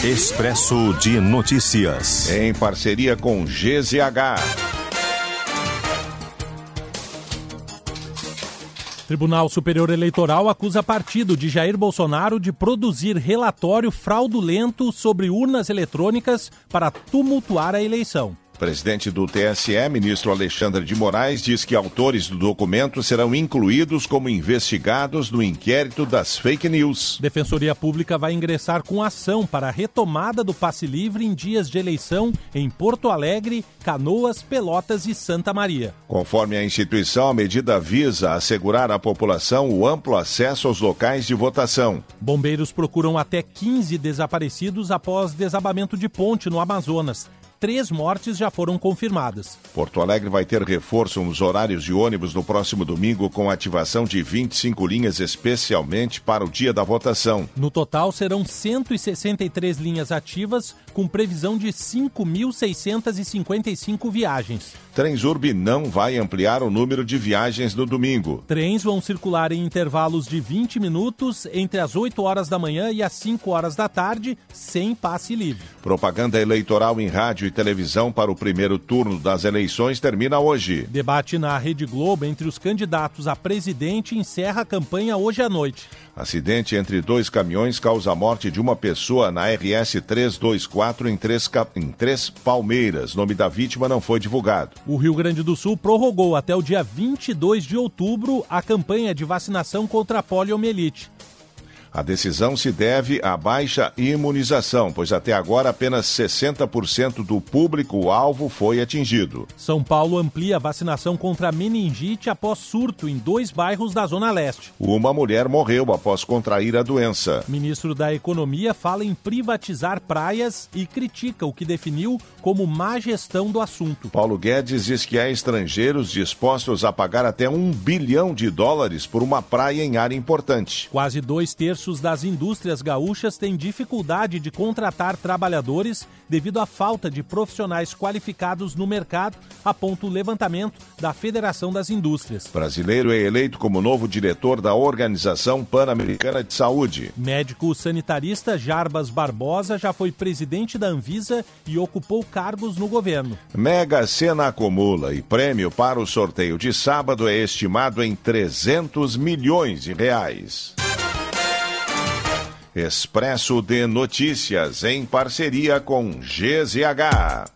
Expresso de Notícias. Em parceria com GZH. Tribunal Superior Eleitoral acusa partido de Jair Bolsonaro de produzir relatório fraudulento sobre urnas eletrônicas para tumultuar a eleição. Presidente do TSE, ministro Alexandre de Moraes, diz que autores do documento serão incluídos como investigados no inquérito das fake news. Defensoria Pública vai ingressar com ação para a retomada do passe livre em dias de eleição em Porto Alegre, Canoas, Pelotas e Santa Maria. Conforme a instituição, a medida visa assegurar à população o amplo acesso aos locais de votação. Bombeiros procuram até 15 desaparecidos após desabamento de ponte no Amazonas. 3 mortes já foram confirmadas. Porto Alegre vai ter reforço nos horários de ônibus no próximo domingo, com ativação de 25 linhas especialmente para o dia da votação. No total, serão 163 linhas ativas, com previsão de 5.655 viagens. Transurb não vai ampliar o número de viagens no domingo. Trens vão circular em intervalos de 20 minutos entre as 8 horas da manhã e as 5 horas da tarde, sem passe livre. Propaganda eleitoral em rádio e televisão para o primeiro turno das eleições termina hoje. Debate na Rede Globo entre os candidatos a presidente encerra a campanha hoje à noite. Acidente entre 2 caminhões causa a morte de uma pessoa na RS 324 em Três Palmeiras. Nome da vítima não foi divulgado. O Rio Grande do Sul prorrogou até o dia 22 de outubro a campanha de vacinação contra a poliomielite. A decisão se deve à baixa imunização, pois até agora apenas 60% do público-alvo foi atingido. São Paulo amplia a vacinação contra a meningite após surto em 2 bairros da Zona Leste. Uma mulher morreu após contrair a doença. Ministro da Economia fala em privatizar praias e critica o que definiu como má gestão do assunto. Paulo Guedes diz que há estrangeiros dispostos a pagar até $1 bilhão por uma praia em área importante. Quase 2/3 das indústrias gaúchas têm dificuldade de contratar trabalhadores devido à falta de profissionais qualificados no mercado, aponta o levantamento da Federação das Indústrias. Brasileiro é eleito como novo diretor da Organização Pan-Americana de Saúde. Médico sanitarista Jarbas Barbosa já foi presidente da Anvisa e ocupou cargos no governo. Mega Sena acumula e prêmio para o sorteio de sábado é estimado em R$300 milhões. Expresso de Notícias, em parceria com GZH.